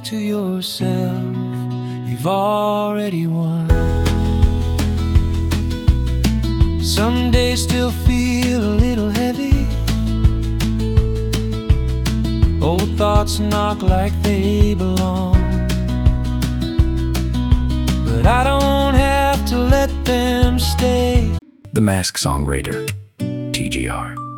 to yourself, you've already won. Some days still feel a little heavy, old thoughts knock like they belong, but I don't have to let them stay. The Masked Songwriter, TGR.